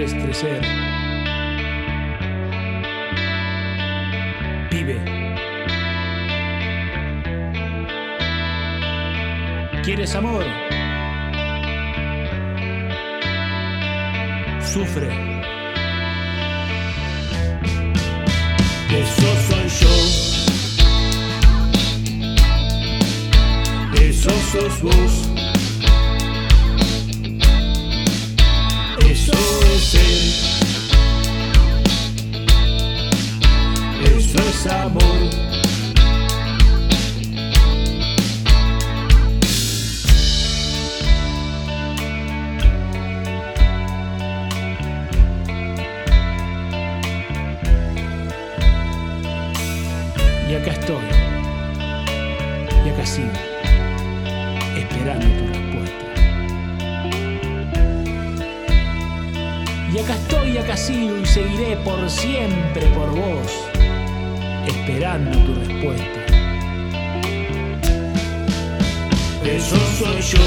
quieres crecer. Vive. ¿Quieres amor? Sufre. Eso soy yo. Eso sos vos. Eso es él. Eso es amor. Y acá estoy, y acá sigo, esperando tu respuesta. Y acá estoy, y acá sigo, y seguiré por siempre por vos, esperando tu respuesta. Eso soy yo,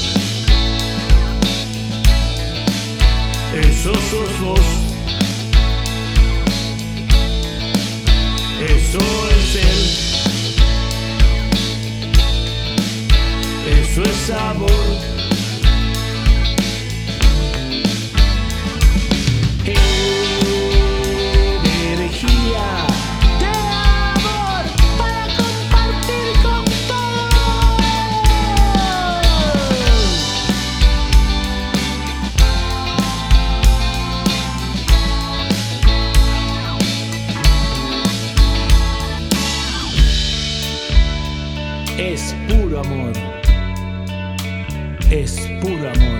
eso sos vos. Eso es él. Eso es amor. Energía de amor para compartir con Es puro amor. Es puro amor.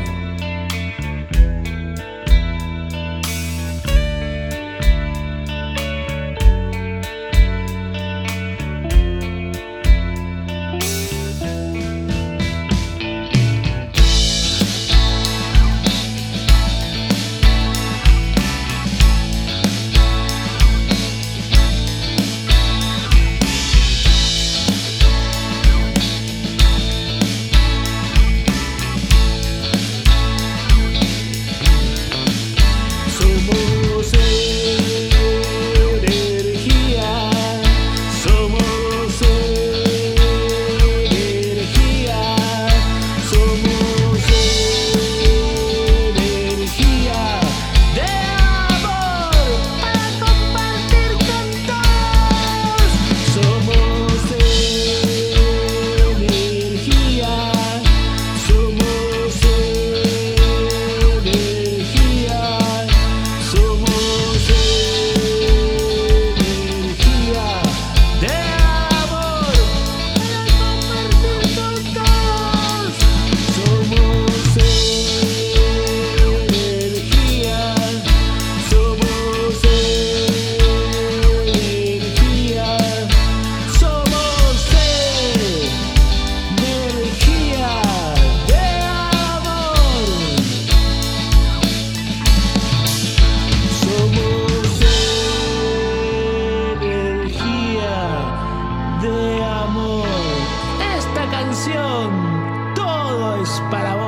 Todo es para vos.